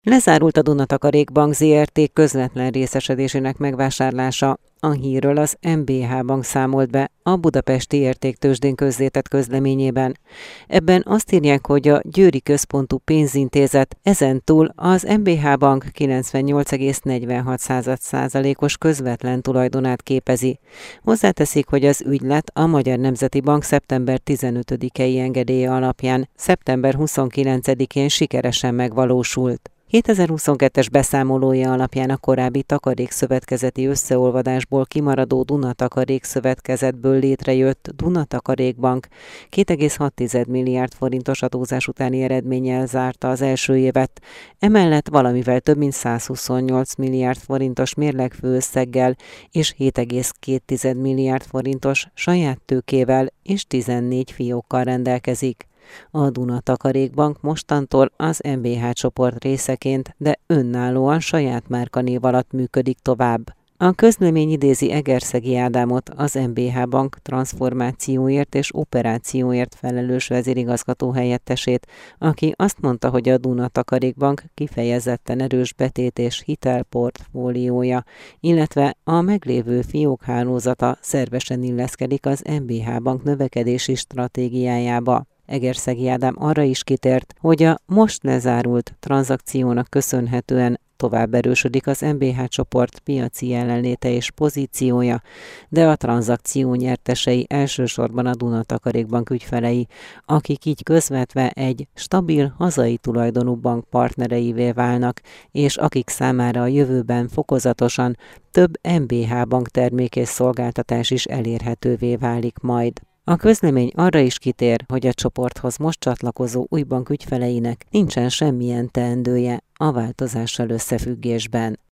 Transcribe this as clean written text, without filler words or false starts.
Lezárult a Dunatakarék Bank Zrt. Közvetlen részesedésének megvásárlása. A hírről az MBH Bank számolt be a Budapesti Értéktőzsdén közzétett közleményében. Ebben azt írják, hogy a Győri Központú Pénzintézet ezentúl az MBH Bank 98,46%-os közvetlen tulajdonát képezi. Hozzáteszik, hogy az ügylet a Magyar Nemzeti Bank szeptember 15-i engedélye alapján szeptember 29-én sikeresen megvalósult. 2022-es beszámolója alapján a korábbi takarékszövetkezeti összeolvadásból kimaradó Dunatakarékszövetkezetből létrejött Dunatakarék Bank 2,6 milliárd forintos adózás utáni eredménnyel zárta az első évet, emellett valamivel több mint 128 milliárd forintos mérlegfőösszeggel és 7,2 milliárd forintos saját tőkével és 14 fiókkal rendelkezik. A Dunatakarék Bank mostantól az MBH csoport részeként, de önállóan saját márkanév alatt működik tovább. A közlemény idézi Egerszegi Ádámot, az MBH Bank transformációért és operációért felelős vezérigazgató helyettesét, aki azt mondta, hogy a Dunatakarék Bank kifejezetten erős betét és hitelportfóliója, illetve a meglévő fiókhálózata szervesen illeszkedik az MBH Bank növekedési stratégiájába. Egerszegi Ádám arra is kitért, hogy a most lezárult tranzakciónak köszönhetően tovább erősödik az MBH csoport piaci jelenléte és pozíciója, de a tranzakció nyertesei elsősorban a Dunatakarék Bank ügyfelei, akik így közvetve egy stabil hazai tulajdonú bank partnereivé válnak, és akik számára a jövőben fokozatosan több MBH Bank termék és szolgáltatás is elérhetővé válik majd. A közlemény arra is kitér, hogy a csoporthoz most csatlakozó új bank ügyfeleinek nincsen semmilyen teendője a változással összefüggésben.